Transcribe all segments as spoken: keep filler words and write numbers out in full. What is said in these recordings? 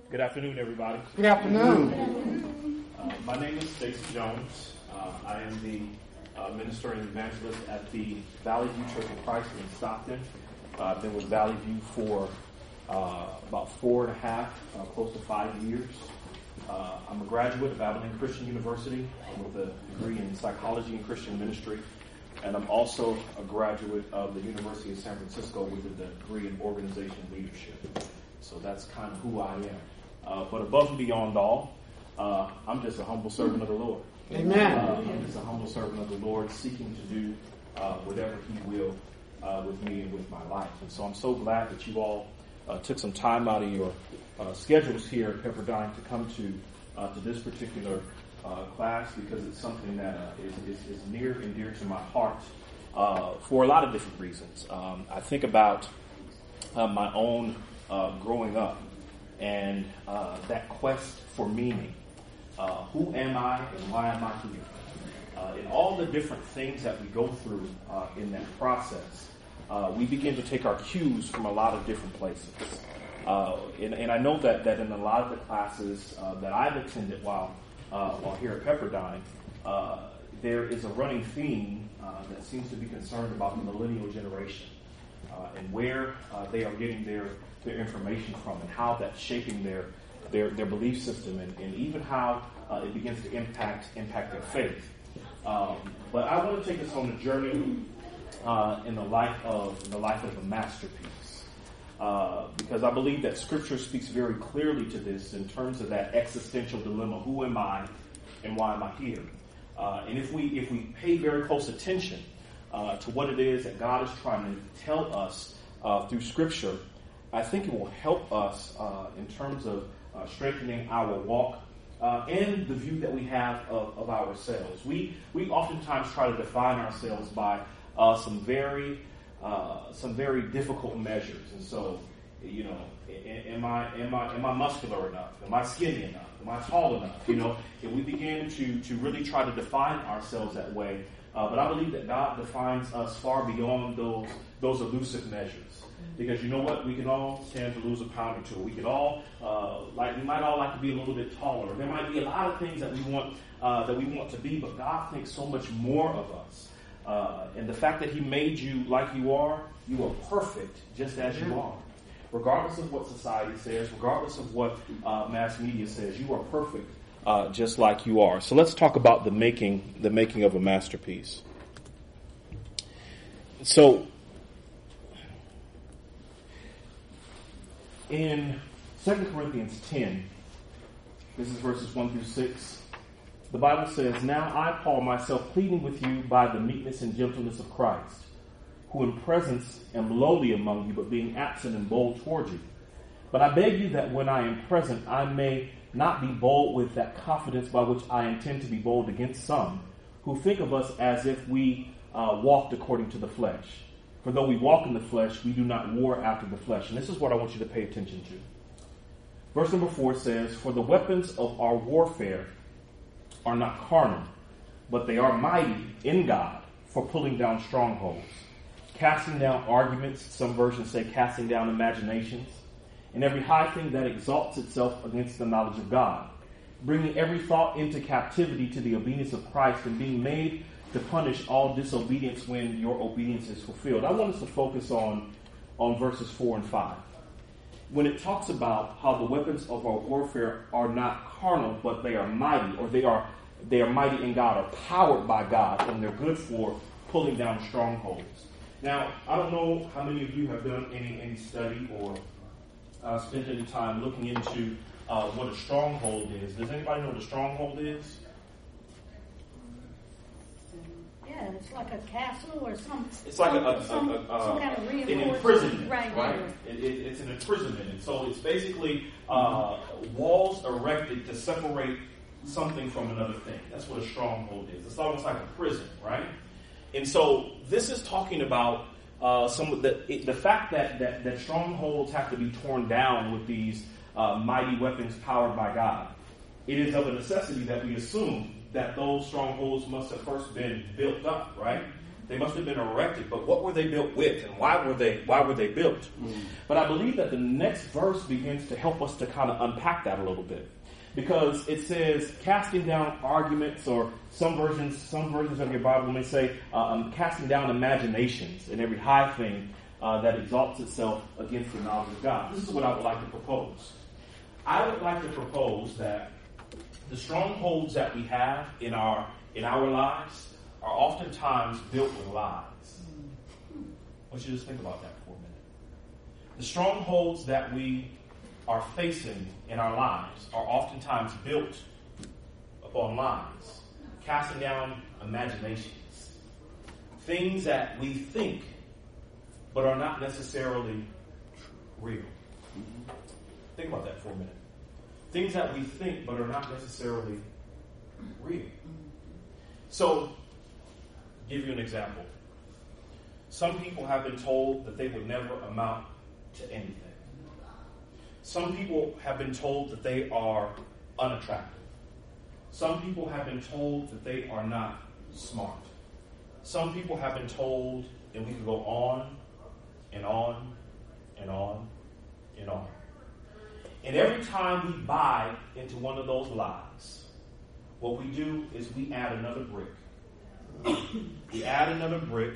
Good afternoon, everybody. Good afternoon. Uh, my name is Stacey Jones. Uh, I am the uh, minister and evangelist at the Valley View Church of Christ in Stockton. Uh, I've been with Valley View for uh, about four and a half, uh, close to five years. Uh, I'm a graduate of Abilene Christian University with a degree in psychology and Christian ministry. And I'm also a graduate of the University of San Francisco with a degree in organization leadership. So that's kind of who I am. Uh, but above and beyond all, uh, I'm just a humble servant of the Lord. Amen. Uh, I'm just a humble servant of the Lord, seeking to do uh, whatever He will uh, with me and with my life. And so I'm so glad that you all uh, took some time out of your uh, schedules here at Pepperdine to come to uh, to this particular uh, class, because it's something that uh, is, is, is near and dear to my heart uh, for a lot of different reasons. Um, I think about uh, my own uh, growing up. And uh, that quest for meaning. Uh, who am I and why am I here? Uh, and all the different things that we go through uh, in that process, uh, we begin to take our cues from a lot of different places. Uh, and, and I know that, that in a lot of the classes uh, that I've attended while, uh, while here at Pepperdine, uh, there is a running theme uh, that seems to be concerned about the millennial generation uh, and where uh, they are getting their their information from, and how that's shaping their their, their belief system, and, and even how uh, it begins to impact impact their faith. Um, but I want to take us on a journey uh, in the life of in the life of a masterpiece, uh, because I believe that Scripture speaks very clearly to this in terms of that existential dilemma: who am I, and why am I here? Uh, and if we if we pay very close attention uh, to what it is that God is trying to tell us uh, through Scripture, I think it will help us uh, in terms of uh, strengthening our walk uh, and the view that we have of, of ourselves. We we oftentimes try to define ourselves by uh, some very uh, some very difficult measures, and so you know, am I am I am I muscular enough? Am I skinny enough? Am I tall enough? You know, and we begin to to really try to define ourselves that way. Uh, but I believe that God defines us far beyond those those elusive measures. Because you know what? We can all stand to lose a pound or two. We could all, uh, like, we might all like to be a little bit taller. There might be a lot of things that we want, uh, that we want to be, but God thinks so much more of us. Uh, and the fact that He made you like you are, you are perfect just as you are. Regardless of what society says, regardless of what uh, mass media says, you are perfect uh, just like you are. So let's talk about the making, the making of a masterpiece. So, in Second Corinthians ten, this is verses one through six, the Bible says, "Now I, Paul, myself pleading with you by the meekness and gentleness of Christ, who in presence am lowly among you, but being absent and bold toward you. But I beg you that when I am present, I may not be bold with that confidence by which I intend to be bold against some, who think of us as if we uh, walked according to the flesh. For though we walk in the flesh, we do not war after the flesh." And this is what I want you to pay attention to. Verse number four says, "For the weapons of our warfare are not carnal, but they are mighty in God for pulling down strongholds, casting down arguments," some versions say casting down imaginations, "and every high thing that exalts itself against the knowledge of God, bringing every thought into captivity to the obedience of Christ, and being made to punish all disobedience when your obedience is fulfilled." I want us to focus on, on verses four and five. When it talks about how the weapons of our warfare are not carnal, but they are mighty, or they are they are mighty in God, or powered by God, and they're good for pulling down strongholds. Now, I don't know how many of you have done any, any study or uh, spent any time looking into uh, what a stronghold is. Does anybody know what a stronghold is? Yeah, it's like a castle or some. It's like some, a, a, some, a, a, some kind of an reinforcement. imprisonment, right? right? It, it, it's an imprisonment, and so it's basically uh, walls erected to separate something from another thing. That's what a stronghold is. It's almost like a prison, right? And so this is talking about uh, some of the it, the fact that, that that strongholds have to be torn down with these uh, mighty weapons powered by God. It is of a necessity that we assume that those strongholds must have first been built up, right? They must have been erected, but what were they built with, and why were they why were they built? Mm. But I believe that the next verse begins to help us to kind of unpack that a little bit, because it says casting down arguments, or some versions some versions of your Bible may say um, casting down imaginations and every high thing uh, that exalts itself against the knowledge of God. This is what I would like to propose. I would like to propose that the strongholds that we have in our in our lives are oftentimes built with lies. I want you to just think about that for a minute. The strongholds that we are facing in our lives are oftentimes built upon lies, casting down imaginations, things that we think but are not necessarily real. Think about that for a minute. Things that we think but are not necessarily real. So, give you an example. Some people have been told that they would never amount to anything. Some people have been told that they are unattractive. Some people have been told that they are not smart. Some people have been told, and we can go on and on and on and on. And every time we buy into one of those lies, what we do is we add another brick. We add another brick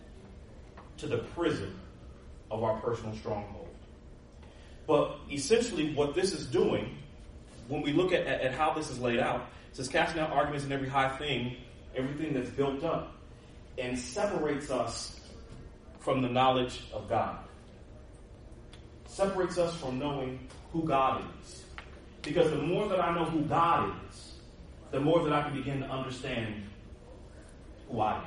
to the prison of our personal stronghold. But essentially what this is doing, when we look at, at, at how this is laid out, it says casting out arguments and every high thing, everything that's built up, and separates us from the knowledge of God. Separates us from knowing who God is. Because the more that I know who God is, the more that I can begin to understand who I am.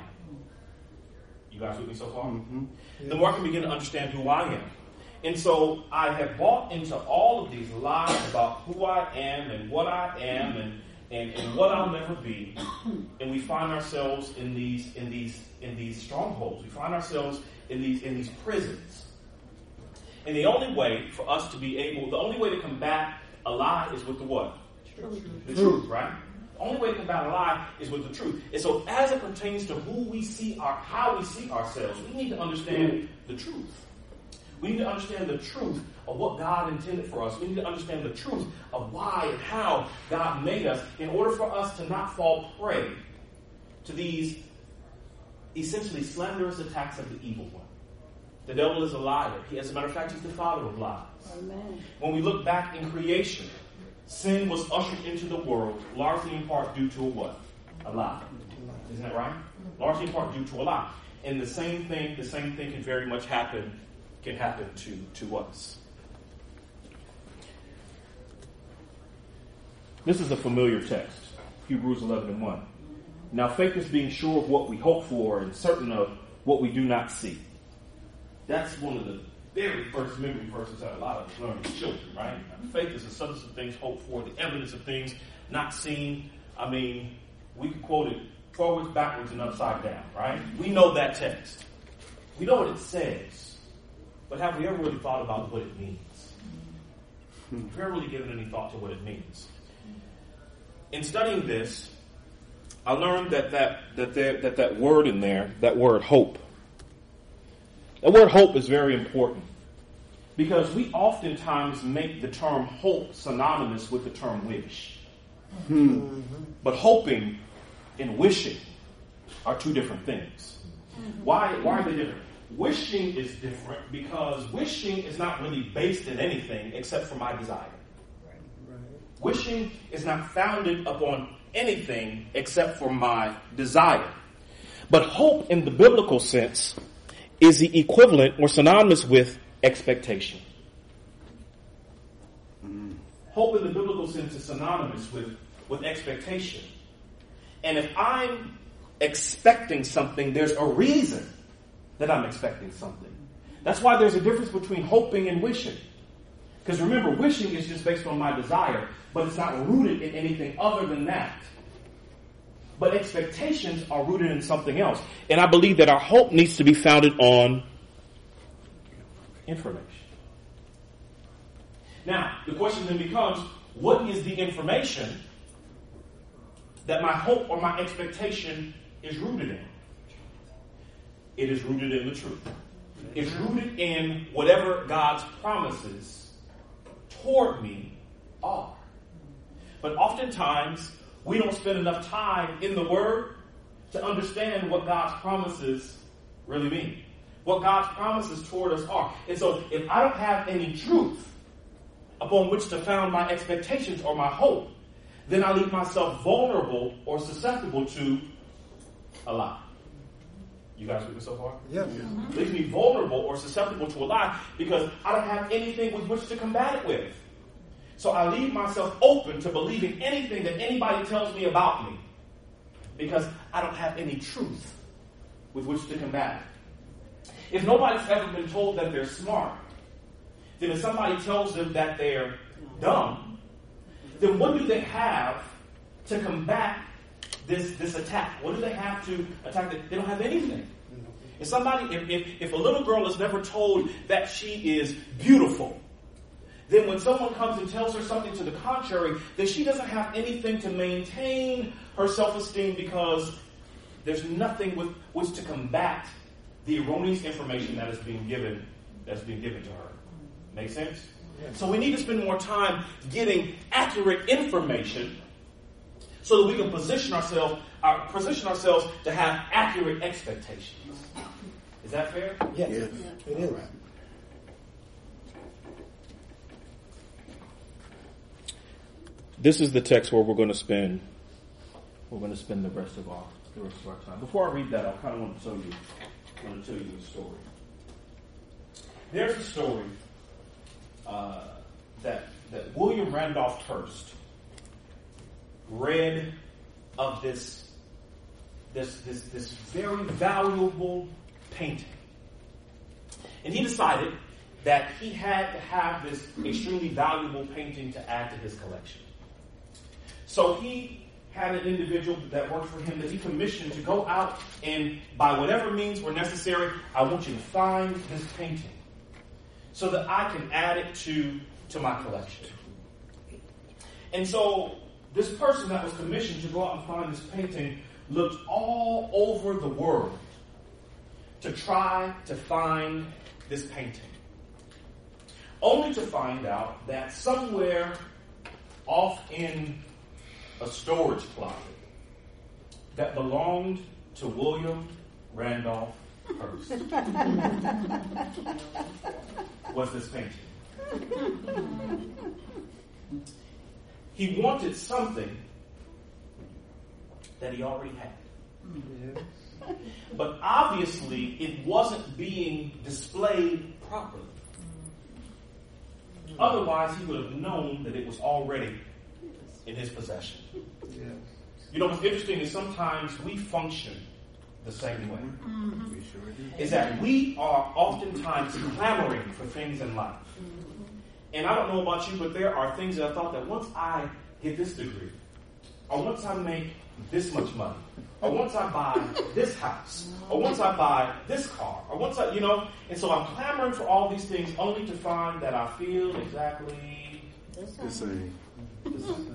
You guys with me so far? Mm-hmm. Yeah. The more I can begin to understand who I am. And so I have bought into all of these lies about who I am and what I am and, and, and what I'll never be. And we find ourselves in these in these in these strongholds. We find ourselves in these in these prisons. And the only way for us to be able, the only way to combat a lie is with the what? Truth. The truth, right? The only way to combat a lie is with the truth. And so as it pertains to who we see, our, how we see ourselves, we need to understand the truth. We need to understand the truth of what God intended for us. We need to understand the truth of why and how God made us in order for us to not fall prey to these essentially slanderous attacks of the evil one. The devil is a liar. He, as a matter of fact, he's the father of lies. Amen. When we look back in creation, sin was ushered into the world largely in part due to a what? A lie. Isn't that right? Largely in part due to a lie. And the same thing, the same thing can very much happen, can happen to, to us. This is a familiar text, Hebrews eleven and one. Now faith is being sure of what we hope for and certain of what we do not see. That's one of the very first memory verses that a lot of us learn as children, right? Faith is the substance of things hoped for, the evidence of things not seen. I mean, we could quote it forwards, backwards, and upside down, right? We know that text. We know what it says. But have we ever really thought about what it means? Have we ever really given any thought to what it means? In studying this, I learned that that that there, that, that word in there, that word hope, that word hope is very important because we oftentimes make the term hope synonymous with the term wish. Mm-hmm. But hoping and wishing are two different things. Mm-hmm. Why, why are they different? Wishing is different because wishing is not really based in anything except for my desire. Right. Right. Wishing is not founded upon anything except for my desire. But hope in the biblical sense is the equivalent or synonymous with expectation. Mm. Hope in the biblical sense is synonymous with, with expectation. And if I'm expecting something, there's a reason that I'm expecting something. That's why there's a difference between hoping and wishing. Because remember, wishing is just based on my desire, but it's not rooted in anything other than that. But expectations are rooted in something else. And I believe that our hope needs to be founded on information. Now, the question then becomes, what is the information that my hope or my expectation is rooted in? it is rooted in the truth. It's rooted in whatever God's promises toward me are. But oftentimes, we don't spend enough time in the Word to understand what God's promises really mean, what God's promises toward us are. And so if I don't have any truth upon which to found my expectations or my hope, then I leave myself vulnerable or susceptible to a lie. You guys with me so far? Yes. It leaves me vulnerable or susceptible to a lie because I don't have anything with which to combat it with. So I leave myself open to believing anything that anybody tells me about me because I don't have any truth with which to combat it. If nobody's ever been told that they're smart, then if somebody tells them that they're dumb, then what do they have to combat this, this attack? What do they have to attack? They don't have anything. If somebody, if, if, if a little girl is never told that she is beautiful, then when someone comes and tells her something to the contrary, then she doesn't have anything to maintain her self-esteem because there's nothing with which to combat the erroneous information that is being given, that's being given to her. Make sense? Yeah. So we need to spend more time getting accurate information so that we can position ourselves, uh, position ourselves to have accurate expectations. Is that fair? Yes, Yes. it is. This is the text where we're going to spend we're going to spend the rest of our the rest of our time. Before I read that, I kind of want to tell you I want to tell you a story. There's a story uh, that that William Randolph Hearst read of this this this this very valuable painting, and he decided that he had to have this extremely valuable painting to add to his collection. So he had an individual that worked for him that he commissioned to go out and, by whatever means were necessary, I want you to find this painting so that I can add it to, to my collection. And so this person that was commissioned to go out and find this painting looked all over the world to try to find this painting, only to find out that somewhere off in a storage closet that belonged to William Randolph Hearst was this painting. He wanted something that he already had. Yes. But obviously it wasn't being displayed properly. Otherwise he would have known that it was already in his possession. Yes. You know what's interesting is sometimes we function the same way. Mm-hmm. We sure do. Is that we are oftentimes clamoring for things in life. And I don't know about you, but there are things that I thought that once I get this degree, or once I make this much money, or once I buy this house, or once I buy this car, or once I, you know, and so I'm clamoring for all these things only to find that I feel exactly The same. the same.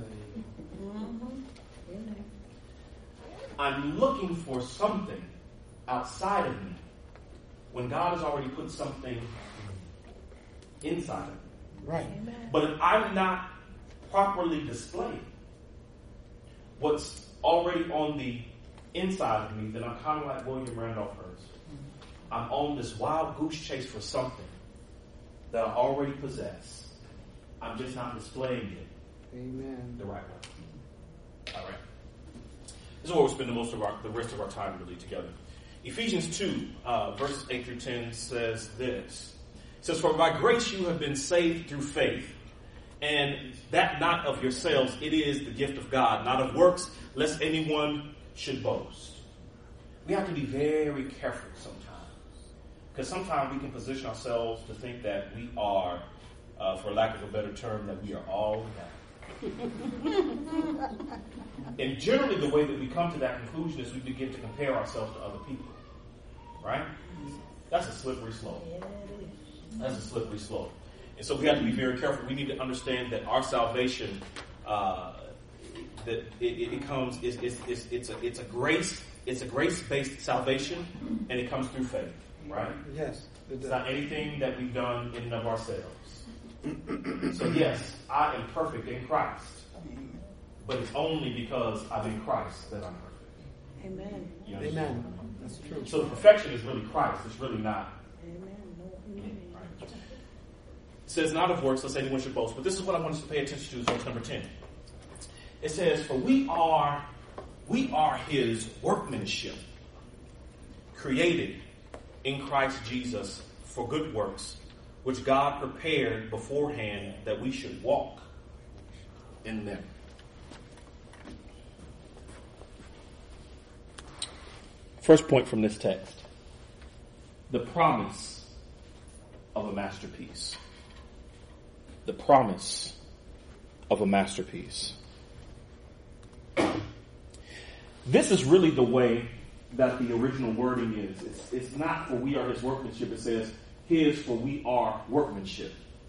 I'm looking for something outside of me when God has already put something inside of me. Right. But if I'm not properly displaying what's already on the inside of me, then I'm kind of like William Randolph Hearst. I'm on this wild goose chase for something that I already possess. I'm just not displaying it Amen. the right way. All right. This is where we'll spend the most of our, the rest of our time really together. Ephesians two, uh, verses eight through ten says this. It says, "For by grace you have been saved through faith, and that not of yourselves, it is the gift of God, not of works, lest anyone should boast." We have to be very careful sometimes, because sometimes we can position ourselves to think that we are, uh, for lack of a better term, that we are all that. And generally the way that we come to that conclusion is we begin to compare ourselves to other people. Right? That's a slippery slope. That's a slippery slope. And so we have to be very careful. We need to understand that our salvation, uh, that it, it comes, is, is, is, it's, a, it's a grace it's a grace-based salvation, and it comes through faith, right? Yes. It It's does. not anything that we've done in and of ourselves. So yes, I am perfect in Christ, but it's only because I'm in Christ that I'm perfect. Amen. You understand? Amen. That's true. So the perfection is really Christ. It's really not. Amen. No, amen. It says not of works, lest anyone should boast. But this is what I want us to pay attention to, is verse number ten. It says, for we are, we are his workmanship, created in Christ Jesus for good works, which God prepared beforehand that we should walk in them. First point from this text, the promise of a masterpiece. The promise of a masterpiece. This is really the way that the original wording is. It's, it's not for we are his workmanship. It says his for we are workmanship.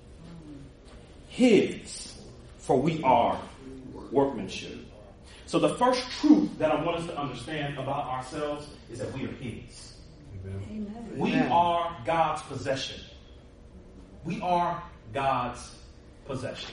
His for we are workmanship. So the first truth that I want us to understand about ourselves is that we are his. Amen. We Amen. are God's possession. We are God's possession.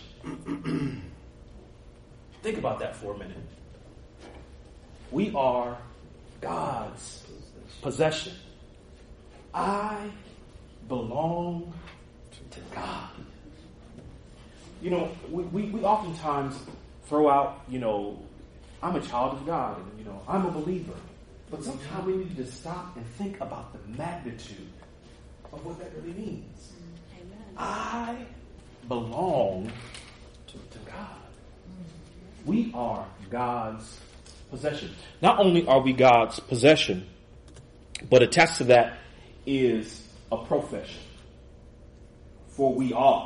Think about that for a minute. We are God's possession. I belong to God. You know, we, we, we oftentimes throw out, you know, I'm a child of God, and, you know, I'm a believer. But sometimes we need to stop and think about the magnitude of what that really means. Amen. I belong to, to God. We are God's possession. Not only are we God's possession, but attached to that is a profession. For we are.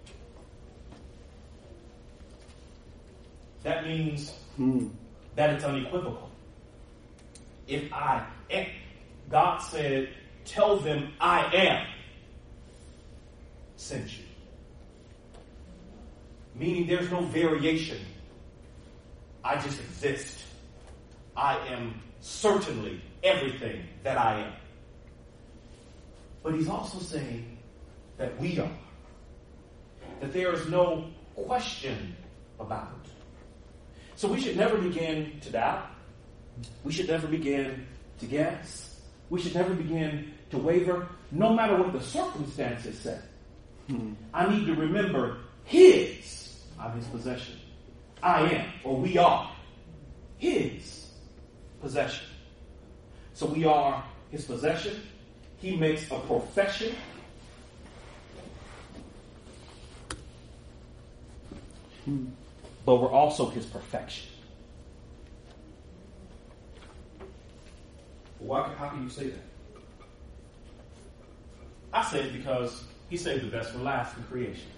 That means Hmm. that it's unequivocal. If I am, God said, tell them I am sent you. Meaning there's no variation. I just exist. I am certainly everything that I am. But he's also saying that we are. That there is no question about it. So we should never begin to doubt. We should never begin to guess. We should never begin to waver, no matter what the circumstances say. Hmm. I need to remember his. I'm his possession. I am, or we are, his possession. So we are his possession. He makes a profession. Hmm. But we're also his perfection. Why, how can you say that? I say it because he saved the best for last in creation.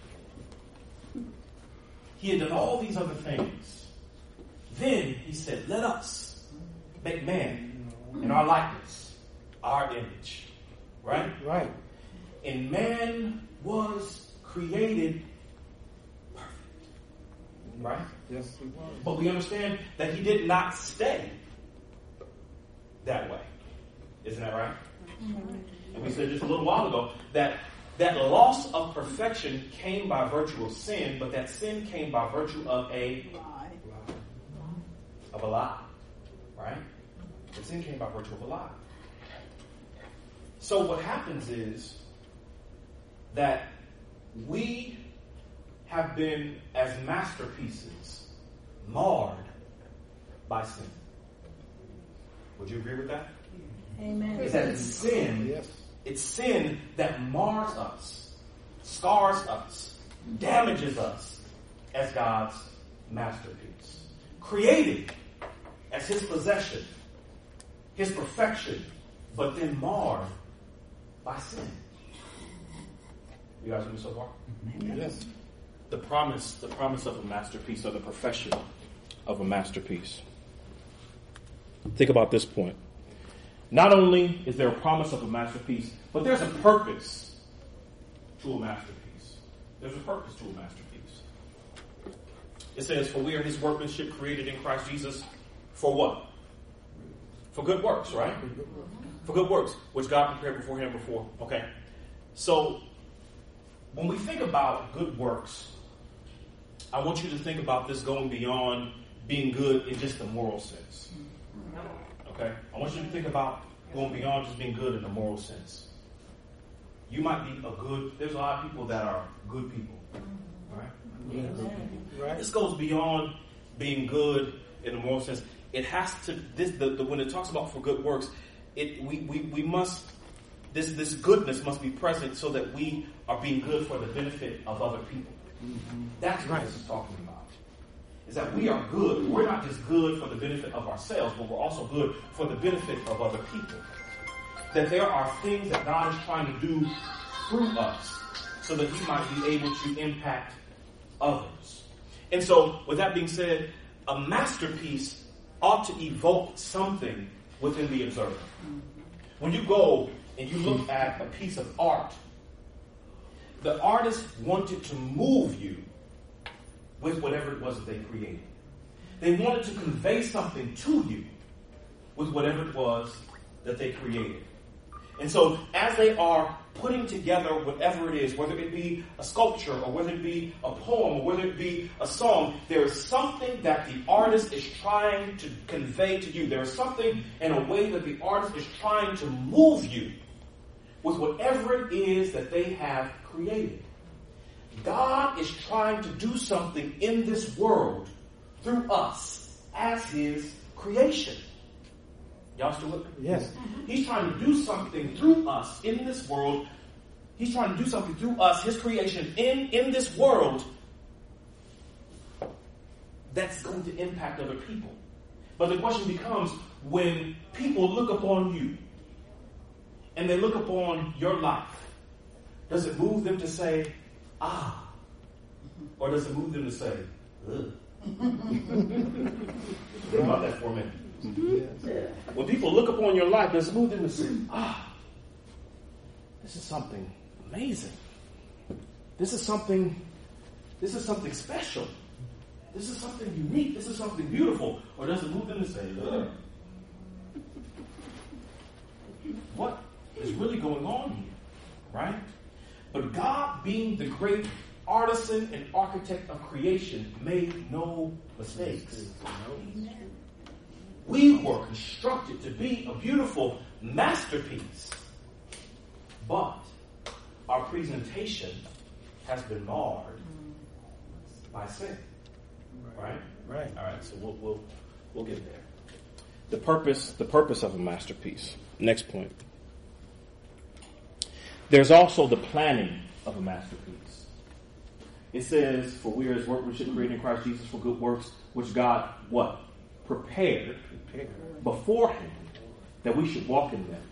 He had done all these other things. Then he said, let us make man in our likeness, our image. Right? Right. And man was created perfect. Right? Yes, he was. But we understand that he did not stay that way. Isn't that right? And we said just a little while ago that that loss of perfection came by virtue of sin, but that sin came by virtue of a Lie. of a lie. Right? The sin came by virtue of a lie. So what happens is that we have been, as masterpieces, marred by sin. Would you agree with that? Amen. Is that it's sin, Yes. it's sin that mars us, scars us, damages us as God's masterpiece. Created as his possession, his perfection, but then marred by sin. You guys with me so far? Yes. The promise, the promise of a masterpiece, or the profession of a masterpiece. Think about this point. Not only is there a promise of a masterpiece, but there's a purpose to a masterpiece. There's a purpose to a masterpiece. It says, for we are his workmanship created in Christ Jesus for what? For good works, right? For good works, which God prepared beforehand before. Okay. So, when we think about good works, I want you to think about this going beyond being good in just the moral sense. Okay? I want you to think about going beyond just being good in the moral sense. You might be a good, there's a lot of people that are good people. Right? Yes. Right. This goes beyond being good in the moral sense. It has to, this, the, the, when it talks about for good works, it, we, we, we must, this, this goodness must be present so that we are being good for the benefit of other people. Mm-hmm. That's what this is talking about. Is that we are good. We're not just good for the benefit of ourselves, but we're also good for the benefit of other people. That there are things that God is trying to do through us so that He might be able to impact others. And so, with that being said, a masterpiece ought to evoke something within the observer. When you go and you look at a piece of art, the artist wanted to move you with whatever it was that they created. They wanted to convey something to you with whatever it was that they created. And so as they are putting together whatever it is, whether it be a sculpture or whether it be a poem or whether it be a song, there is something that the artist is trying to convey to you. There is something in a way that the artist is trying to move you with whatever it is that they have created. God is trying to do something in this world through us as His creation. Y'all still with me? Yes. He's trying to do something through us in this world. He's trying to do something through us, His creation, in, in this world that's going to impact other people. But the question becomes, when people look upon you and they look upon your life, does it move them to say, ah, or does it move them to say, ugh? Think about that for a minute. Yes. When people look upon your life, does it move them to say, ah, this is something amazing. This is something, this is something special. This is something unique. This is something beautiful. Or does it move them to say, ugh? What is really going on here? Right? But God, being the great artisan and architect of creation, made no mistakes. We were constructed to be a beautiful masterpiece. But our presentation has been marred by sin. Right? Right. All right, so we'll we'll we'll get there. The purpose, the purpose of a masterpiece. Next point. There's also the planning of a masterpiece. It says, for we are His workmanship created in Christ Jesus for good works, which God, what? Prepared, Prepared. beforehand, that we should walk in them.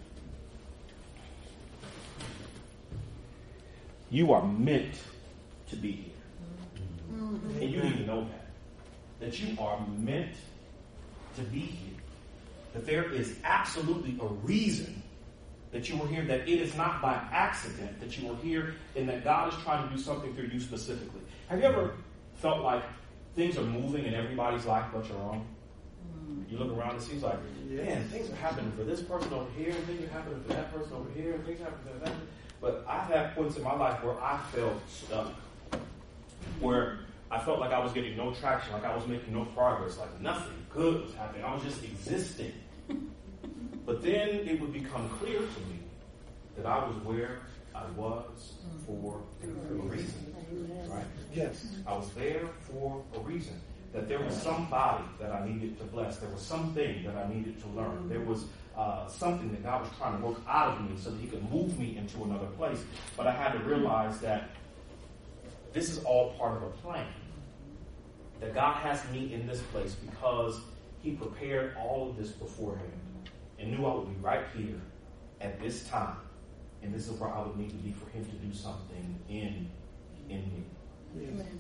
You are meant to be here. Mm-hmm. And you need to know that. That you are meant to be here. That there is absolutely a reason that you were here, that it is not by accident that you were here, and that God is trying to do something through you specifically. Have you ever felt like things are moving in everybody's life but your own? You look around, it seems like, man, things are happening for this person over here, and things are happening for that person over here, and things are happening for that. But I've had points in my life where I felt stuck, where I felt like I was getting no traction, like I was making no progress, like nothing good was happening. I was just existing. But then it would become clear to me that I was where I was for a reason. Right? Yes. I was there for a reason. That there was somebody that I needed to bless. There was something that I needed to learn. There was uh, something that God was trying to work out of me so that He could move me into another place. But I had to realize that this is all part of a plan. That God has me in this place because He prepared all of this beforehand and knew I would be right here at this time. And this is where I would need to be for Him to do something in, in me. Yes. Amen.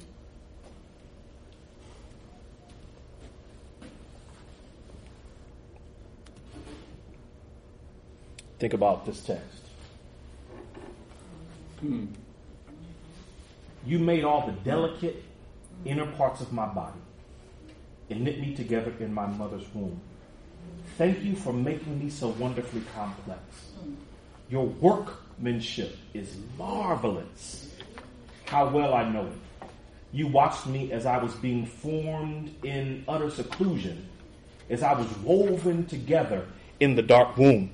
Think about this text. Hmm. You made all the delicate inner parts of my body and knit me together in my mother's womb. Thank you for making me so wonderfully complex. Your workmanship is marvelous. How well I know it. You watched me as I was being formed in utter seclusion, as I was woven together in the dark womb.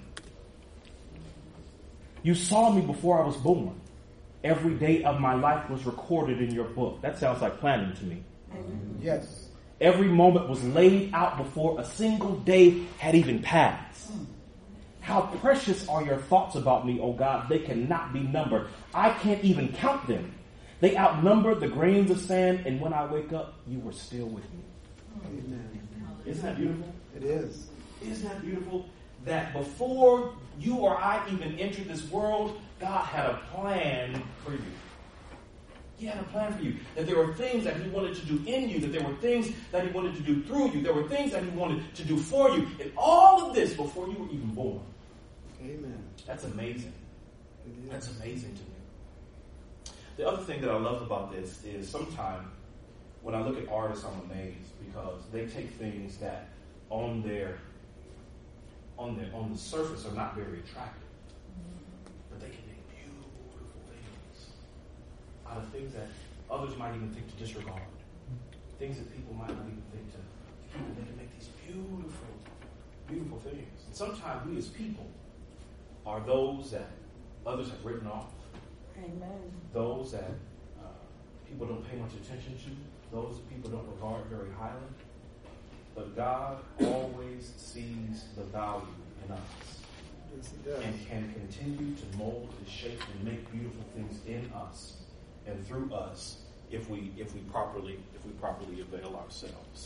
You saw me before I was born. Every day of my life was recorded in your book. That sounds like planning to me. Yes. Every moment was laid out before a single day had even passed. How precious are your thoughts about me, oh God. They cannot be numbered. I can't even count them. They outnumber the grains of sand, and when I wake up, you were still with me. Amen. Isn't that beautiful? It is. Isn't that beautiful? That before you or I even entered this world, God had a plan for you. He had a plan for you. That there were things that he wanted to do in you. That there were things that he wanted to do through you. There were things that he wanted to do for you. And all of this before you were even born. Amen. That's amazing. It is. That's amazing to me. The other thing that I love about this is sometimes when I look at artists, I'm amazed because they take things that on their on the on the surface are not very attractive, but they can make beautiful things out of things that others might even think to disregard, things that people might not even think to keep. They can make these beautiful, beautiful things. And sometimes we as people are those that others have written off. Amen. Those that uh, people don't pay much attention to, those that people don't regard very highly. But God always sees the value in us Yes, he does. and can continue to mold and shape and make beautiful things in us and through us if we if we properly if we properly avail ourselves.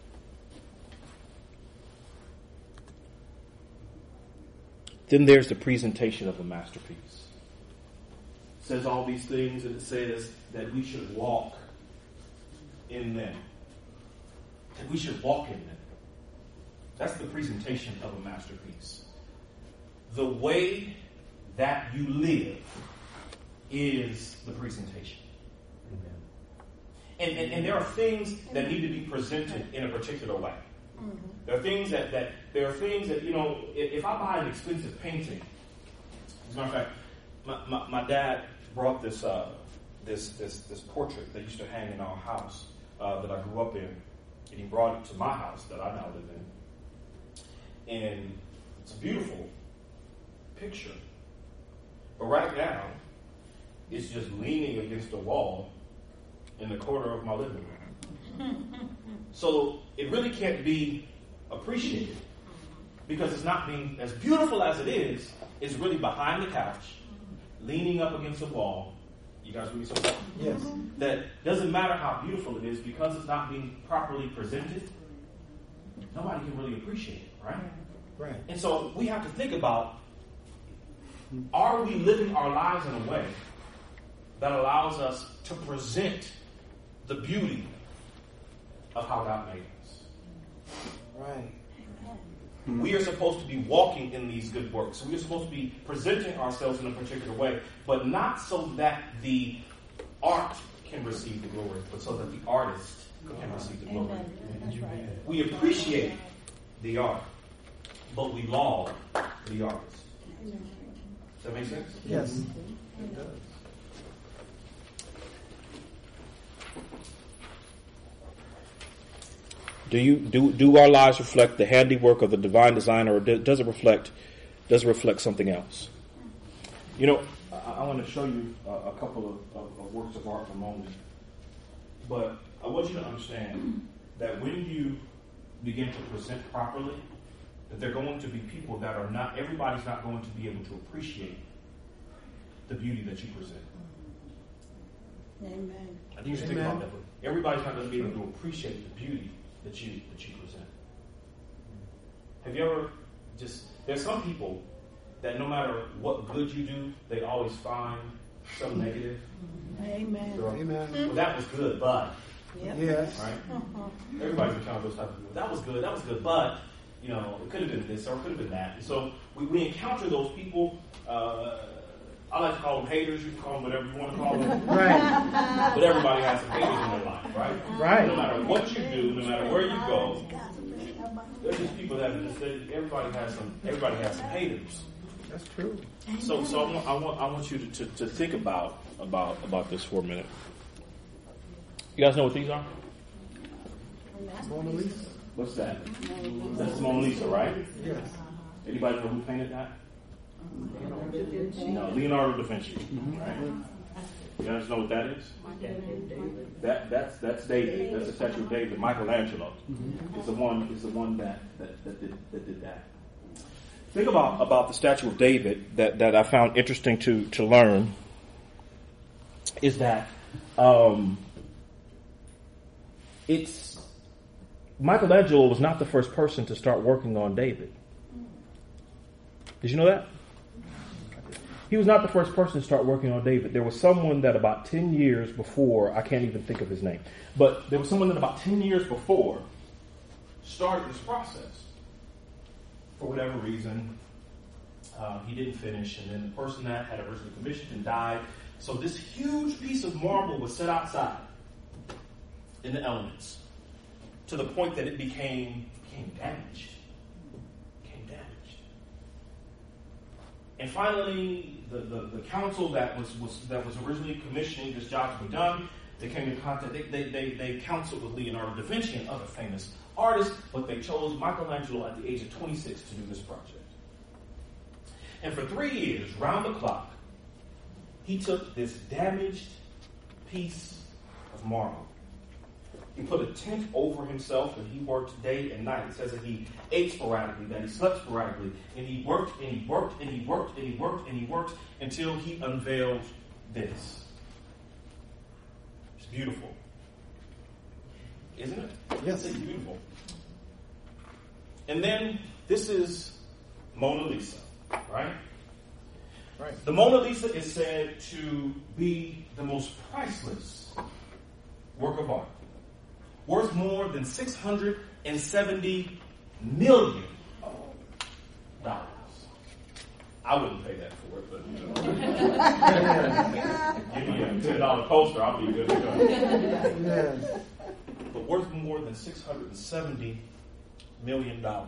Then there's the presentation of a masterpiece. It says all these things, and it says that we should walk in them. That we should walk in them. That's the presentation of a masterpiece. The way that you live is the presentation. Amen. And, and, and there are things that need to be presented in a particular way. Mm-hmm. There are things that, that there are things that, you know, if, if I buy an expensive painting, as a matter of fact, my, my, my dad brought this uh, this this this portrait that used to hang in our house uh, that I grew up in, and he brought it to my house that I now live in. And it's a beautiful picture. But right now, it's just leaning against the wall in the corner of my living room. So it really can't be appreciated because it's not being, as beautiful as it is, it's really behind the couch, leaning up against the wall. You guys read something? Yes. That doesn't matter how beautiful it is because it's not being properly presented. Nobody can really appreciate it, right? Right. And so we have to think about, are we living our lives in a way that allows us to present the beauty of how God made us? Right. We are supposed to be walking in these good works. We are supposed to be presenting ourselves in a particular way, but not so that the art can receive the glory, but so that the artist can receive the glory. That's right. We appreciate the art, but we laud the artist. Does that make sense? Yes. It does. Do you do do our lives reflect the handiwork of the divine designer, or does it reflect does it reflect something else? You know, I, I want to show you a, a couple of, of, of works of art in a moment, but I want you to understand that when you begin to present properly, that there are going to be people that are not. Everybody's not going to be able to appreciate the beauty that you present. Amen. I think you should think about that. But everybody's not going to be able to appreciate the beauty that you that you present. Have you ever just there's some people that no matter what good you do, they always find some negative. Amen. Or, Amen. well, that was good, but Yep. Yes. right? Uh-huh. Everybody's encountered those type of people. That was good, that was good, but you know, it could have been this or it could have been that. And so we, we encounter those people. Uh, I like to call them haters. You can call them whatever you want to call them. Right. But everybody has some haters in their life, right? Right. No matter what you do, no matter where you go, There's just people that just say everybody has some everybody has some haters. That's true. So so I want I want I want you to, to, to think about about about this for a minute. You guys know what these are? Mona Lisa? What's that? That's Mona Lisa, right? Yes. Anybody know who painted that? No, Leonardo da Vinci. Right? You guys know what that is? That that's that's David. That's the statue of David. Michelangelo is the one is the one that that, that did that did that. Think about about the statue of David that, that I found interesting to to learn is that um, it's Michelangelo was not the first person to start working on David. Did you know that? He was not the first person to start working on David. There was someone that about ten years before, I can't even think of his name, but there was someone that about ten years before started this process. For whatever reason, uh, he didn't finish, and then the person that had originally commissioned him died. So this huge piece of marble was set outside in the elements to the point that it became, became damaged. Became damaged. And finally, the, the, the council that was, was that was originally commissioning this job to be done, they came in contact, they, they, they, they counseled with Leonardo da Vinci and other famous artists, but they chose Michelangelo at the age of twenty-six to do this project. And for three years, round the clock, he took this damaged piece of marble. He put a tent over himself and he worked day and night. It says that he ate sporadically, that he slept sporadically, and he worked and he worked and he worked and he worked and he worked until he unveiled this. It's beautiful. Isn't it? Yes. It's beautiful. And then this is Mona Lisa, right? Right. The Mona Lisa is said to be the most priceless work of art, worth more than six hundred seventy million dollars. I wouldn't pay that for it, but you know. Give me a ten dollar poster, I'll be good to go. Yes. But worth more than six hundred seventy million dollars.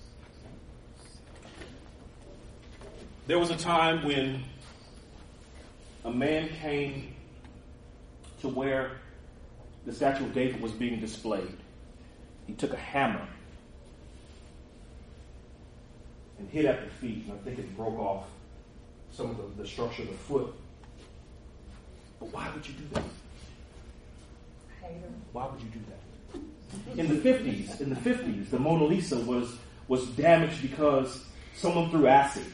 There was a time when a man came to where the statue of David was being displayed. He took a hammer and hit at the feet, and I think it broke off some of the, the structure of the foot. But why would you do that? Why would you do that? In the fifties, in the fifties, the Mona Lisa was was damaged because someone threw acid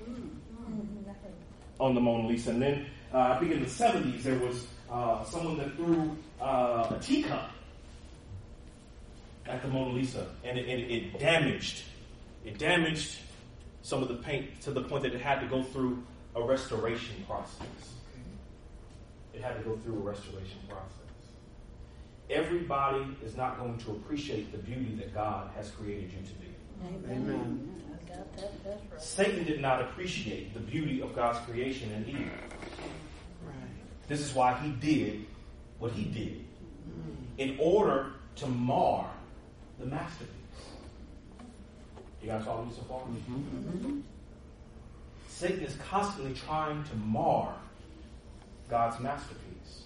on the Mona Lisa, and then uh, I think in the seventies there was uh, someone that threw uh, a teacup at the Mona Lisa, and it, it, it damaged it damaged some of the paint to the point that it had to go through a restoration process. It had to go through a restoration process. Everybody is not going to appreciate the beauty that God has created you to be. Amen. That, that, that's right. Satan did not appreciate the beauty of God's creation in Eve. Right. This is why he did what he did, in order to mar the masterpiece. You guys follow me so far? Mm-hmm. Satan is constantly trying to mar God's masterpiece.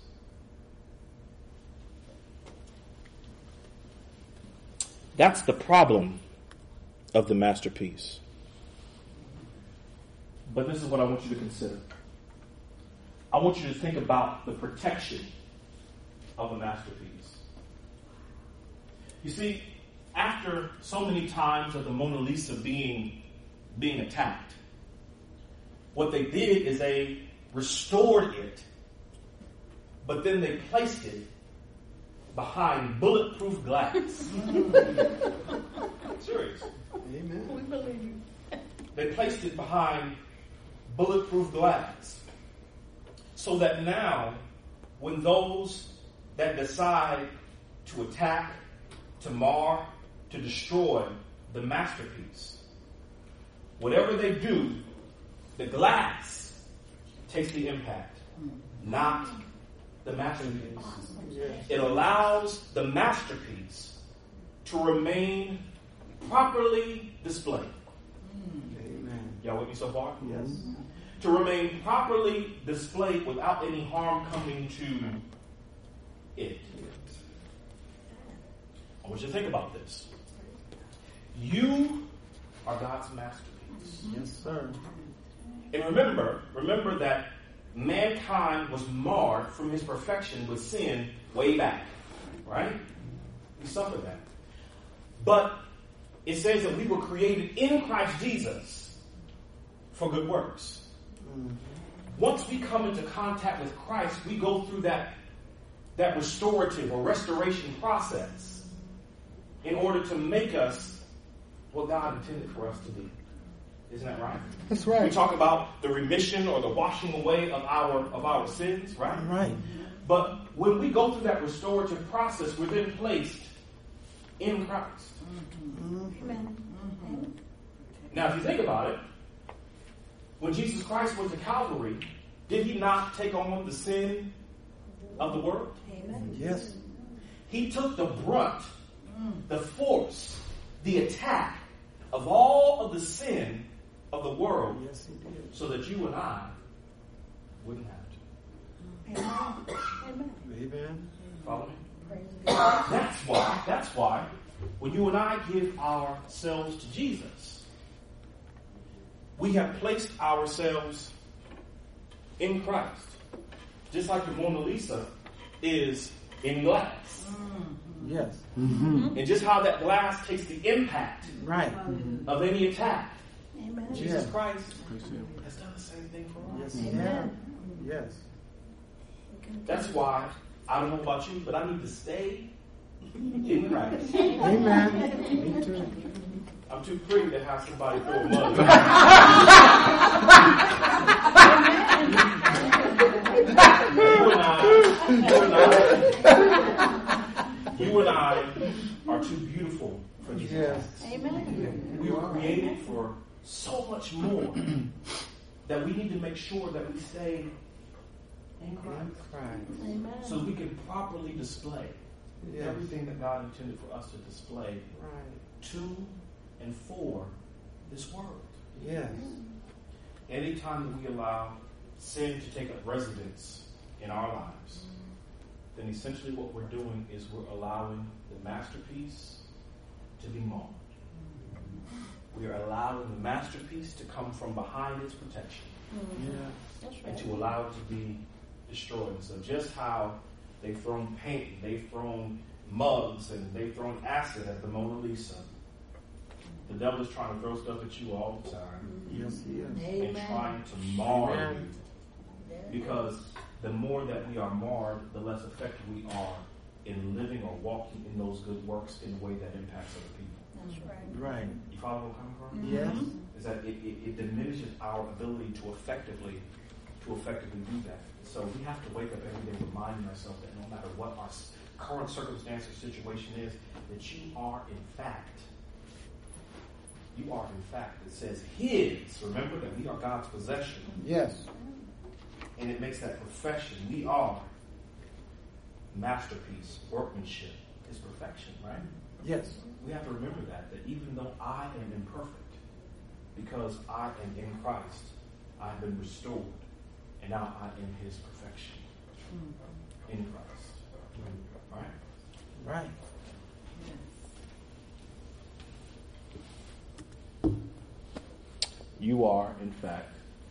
That's the problem of the masterpiece. But this is what I want you to consider. I want you to think about the protection of a masterpiece. You see, after so many times of the Mona Lisa being, being attacked, what they did is they restored it, but then they placed it behind bulletproof glass. Serious. Amen. We believe you. They placed it behind bulletproof glass, so that now, when those that decide to attack, to mar, to destroy the masterpiece, whatever they do, the glass takes the impact, not the masterpiece. Yes. It allows the masterpiece to remain properly displayed. Amen. Y'all with me so far? Yes. To remain properly displayed without any harm coming to it. I want you to think about this. You are God's masterpiece. Yes, sir. And remember, remember that mankind was marred from his perfection with sin way back. Right? We suffered that. But it says that we were created in Christ Jesus for good works. Mm-hmm. Once we come into contact with Christ, we go through that, that restorative or restoration process in order to make us what God intended for us to be. Isn't that right? That's right. We talk about the remission or the washing away of our of our sins, right? Right. But when we go through that restorative process, we're then placed in Christ. Mm-hmm. Mm-hmm. Now, if you think about it, when Jesus Christ went to Calvary, did he not take on the sin of the world? Amen. Yes. He took the brunt, the force, the attack of all of the sin of the world, Yes, he did. so that you and I wouldn't have to. Amen. Amen. Amen. Follow me? Praise God. That's why, that's why, when you and I give ourselves to Jesus, we have placed ourselves in Christ. Just like the Mona Lisa is in glass. Yes. Mm-hmm. And just how that glass takes the impact Right. of any attack. Amen. Jesus Yeah. Christ has done the same thing for us. Yes. Amen. Yes. That's why, I don't know about you, but I need to stay in Christ. Amen. Me too. I'm too pretty to have somebody throw a mug. You and I, you and I, you and I are too beautiful for Jesus. Yes. Amen. We were created for so much more that we need to make sure that we stay in Christ, Christ. Amen. so that we can properly display Yes. everything that God intended for us to display Right. to and for this world. Yes. Anytime that we allow sin to take up residence in our lives, then essentially what we're doing is we're allowing the masterpiece to be marred. We are allowing the masterpiece to come from behind its protection Yeah. That's and right. to allow it to be destroyed. So just how they've thrown paint, they've thrown mugs, and they've thrown acid at the Mona Lisa, the devil is trying to throw stuff at you all the time Yes, he is. and Amen. trying to mar Amen. you. Because the more that we are marred, the less effective we are in living or walking in those good works in a way that impacts other people. That's right. Right. You follow where I'm coming from? Yes. Is that it, it, it diminishes our ability to effectively to effectively do that. So we have to wake up every day reminding ourselves that no matter what our s- current circumstance or situation is, that you are in fact, you are in fact, it says his. Remember that we are God's possession. Yes. And it makes that profession. We are masterpiece, workmanship is perfection, right? Yes. We have to remember that, that even though I am imperfect, because I am in Christ, I have been restored, and now I am his perfection in Christ. Right? Right. You are, in fact,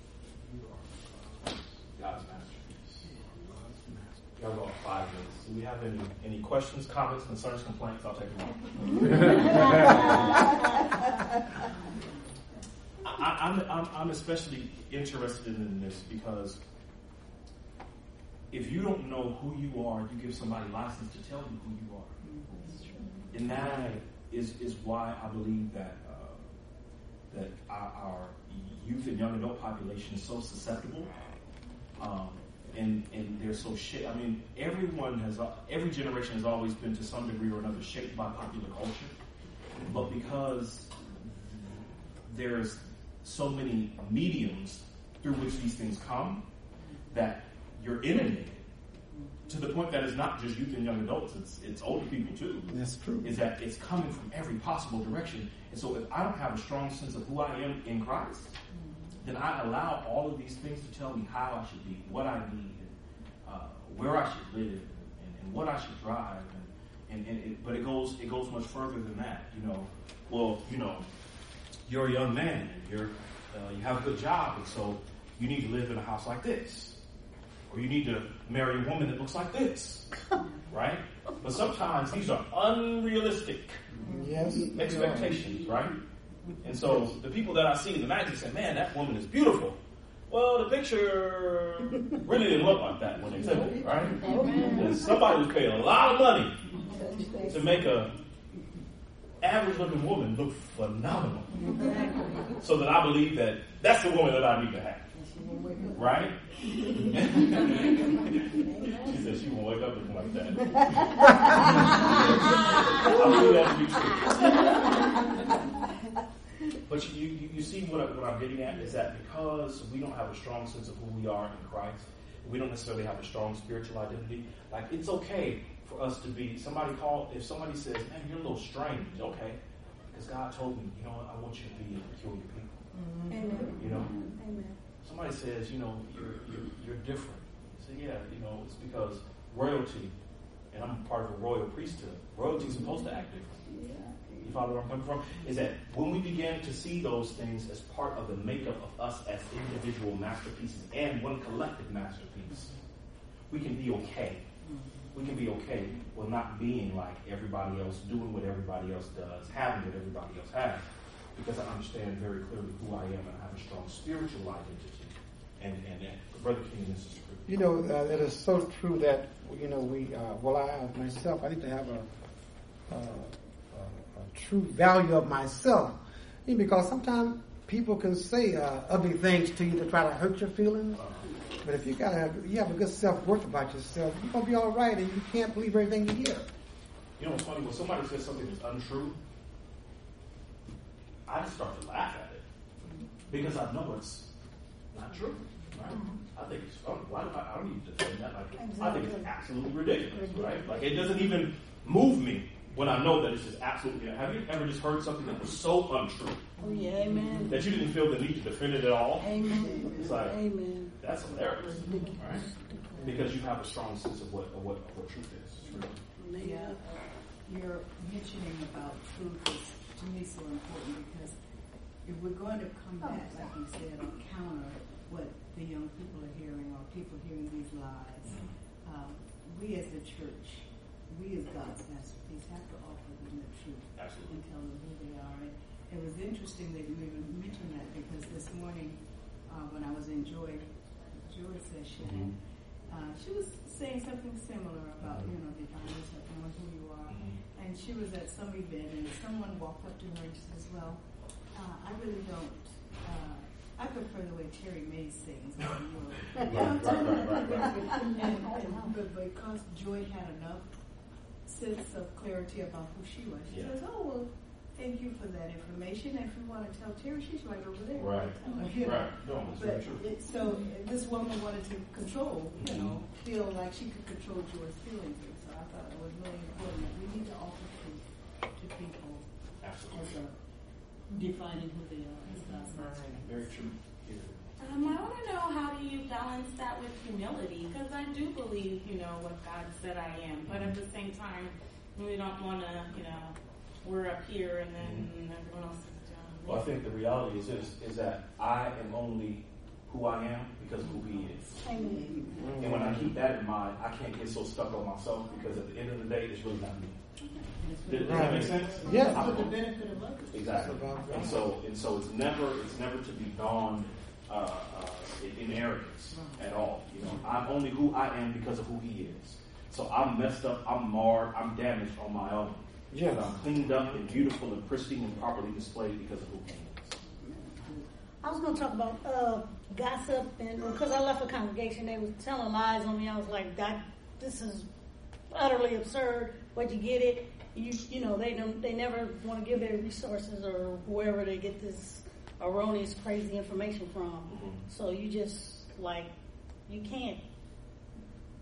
God's masterpiece. Y'all got five minutes. Do we have any, any questions, comments, concerns, complaints? I'll take them all. I, I'm, I'm, I'm especially interested in this because if you don't know who you are, you give somebody license to tell you who you are. And that is, is why I believe that uh, that our, our youth and young adult population is so susceptible, um, and and they're so shaped. I mean, everyone has, every generation has always been to some degree or another shaped by popular culture, but because there's so many mediums through which these things come, that you're inundated To the point that it's not just youth and young adults, it's it's older people too. That's true. Is that it's coming from every possible direction. And so if I don't have a strong sense of who I am in Christ, then I allow all of these things to tell me how I should be, what I need, and, uh, where I should live, and, and what I should drive. And, and, and it, but it goes it goes much further than that. You know, well, you know, you're a young man, and you're uh, you have a good job, and so you need to live in a house like this. Or you need to marry a woman that looks like this, right? But sometimes these are unrealistic Yes. expectations, right? And so the people that I see in the magazine say, man, that woman is beautiful. Well, the picture really didn't look like that when they took it, right? And somebody was paying a lot of money to make a average looking woman look phenomenal. So that I believe that that's the woman that I need to have. Right? She said she won't wake up looking like that. I believe that to be true. But you, you, you see what, I, what I'm getting at is that because we don't have a strong sense of who we are in Christ, we don't necessarily have a strong spiritual identity. Like, it's okay for us to be, somebody called, if somebody says, man, you're a little strange, okay. Because God told me, you know what, I want you to be a peculiar people. Amen. You know? Amen. Somebody says, you know, you're, you're, you're different. I say, yeah, you know, it's because royalty, and I'm part of a royal priesthood, royalty is supposed to act different. You follow where I'm coming from? Is that when we begin to see those things as part of the makeup of us as individual masterpieces and one collective masterpiece, we can be okay. We can be okay with not being like everybody else, doing what everybody else does, having what everybody else has. Because I understand very clearly who I am and I have a strong spiritual identity. And, and, and Brother King, this is true. You know, uh, it is so true that, you know, we, uh, well, I myself, I need to have a, a, a, a true value of myself. You know, because sometimes people can say uh, ugly things to you to try to hurt your feelings. But if you got to have, you have a good self-worth about yourself, you're going to be all right and you can't believe everything you hear. You know what's funny? When somebody says something that's untrue, I just start to laugh at it because I know it's not true. Right? I think it's funny. Why do I, I don't need to defend that. Like, I think it's absolutely ridiculous, right? Like, it doesn't even move me when I know that it's just absolutely. Have you ever just heard something that was so untrue? Oh yeah, amen. That you didn't feel the need to defend it at all? Amen. It's like, amen. That's hilarious, right? Because you have a strong sense of what of what, of what truth is. It's real. Yeah, you're mentioning about truth is to me so important because if we're going to come back, like you said, or counter what the young people are hearing or people hearing these lies, um, we as the church, we as God's masterpiece have to offer them the truth. Absolutely. And tell them who they are. And it was interesting that you even mentioned that because this morning uh, when I was in Joy, Joy session, mm-hmm. uh, she was saying something similar about, mm-hmm. you know, defining something, who you are. Mm-hmm. And she was at some event and someone walked up to her and she says, well, uh, I really don't, uh, I prefer the way Terry Mays sings. Than you. right, right, right, right, right. And, and, but because Joy had enough sense of clarity about who she was, she yeah. says, oh, well, thank you for that information. And if you want to tell Terry, she's right over there. Right. You know? Right. No, that's very true. It, so this woman wanted to control, you know, feel like she could control Joy's feelings. And so I thought it was really important that we need to offer truth to people. Absolutely. As a defining who they are as God's master. Very true. Um, I want to know, how do you balance that with humility? Because I do believe, you know, what God said I am. But at the same time, we don't want to, you know, we're up here and then mm-hmm. everyone else is down. Well, I think the reality is this, is that I am only who I am because of who He is. Amen. And when I keep that in mind, I can't get so stuck on myself because at the end of the day, it's really not me. Does, does that make sense? Yeah. For the benefit of others. Exactly. And so, and so, it's never, it's never to be donned uh, uh, in, in arrogance at all. You know, I'm only who I am because of who He is. So I'm messed up, I'm marred, I'm damaged on my own. Yes. But I'm cleaned up and beautiful and pristine and properly displayed because of who He is. I was going to talk about uh, gossip, and because I left a congregation, they were telling lies on me. I was like, that, this is utterly absurd. Where'd you get it? You, you know, they don't, they never want to give their resources or wherever they get this erroneous, crazy information from. Mm-hmm. So you just like, you can't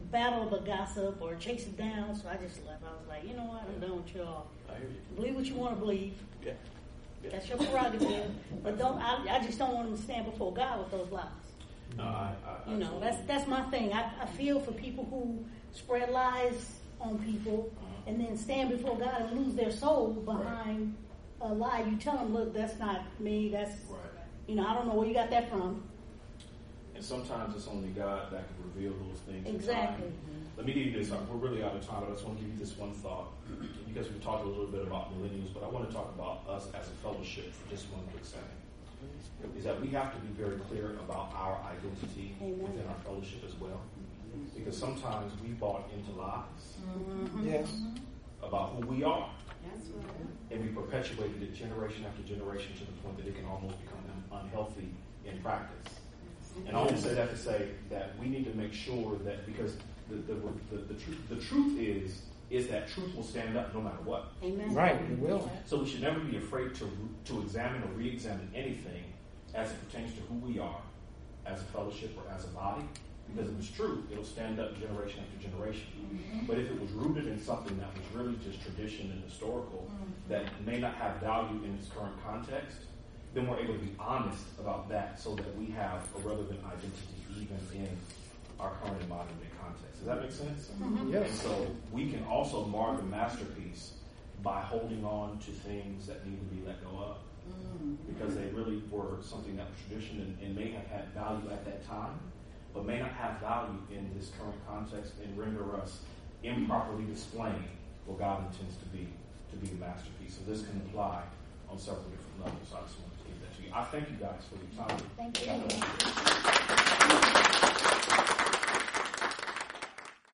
battle the gossip or chase it down. So I just left. I was like, you know what? I'm done with y'all. I hear you. Believe what you want to believe. Yeah. Yeah. That's your prerogative. But don't. I, I just don't want them to stand before God with those lies. No, I, I, You know, that's that's my thing. I, I feel for people who spread lies on people and then stand before God and lose their soul behind a lie. You tell them, look, that's not me. That's, right. you know, I don't know where you got that from. And sometimes it's only God that can reveal those things. in Exactly. time. Let me give you this. We're really out of time, but I just want to give you this one thought. Because we talked a little bit about millennials, but I want to talk about us as a fellowship for just one quick second. Is that we have to be very clear about our identity Amen. within our fellowship as well. Because sometimes we bought into lies Mm-hmm. Yes. about who we are. That's right. And we perpetuated it generation after generation to the point that it can almost become un- unhealthy in practice. And I only say that to say that we need to make sure that, because the the, the, the, truth, the truth is, is that truth will stand up no matter what. Amen. Right, it will. So we should never be afraid to to examine or re-examine anything as it pertains to who we are as a fellowship or as a body. Because if it's true, it'll stand up generation after generation. Mm-hmm. But if it was rooted in something that was really just tradition and historical, mm-hmm. that may not have value in its current context, then we're able to be honest about that so that we have a relevant identity even in our current and modern day context. Does that make sense? Mm-hmm. Yes. And so we can also mar the masterpiece by holding on to things that need to be let go of. Mm-hmm. Because they really were something that was tradition and, and may have had value at that time, but may not have value in this current context and render us improperly displaying what God intends to be to be a masterpiece. So this can apply on several different levels. So I just wanted to give that to you. I thank you guys for your time. Thank you.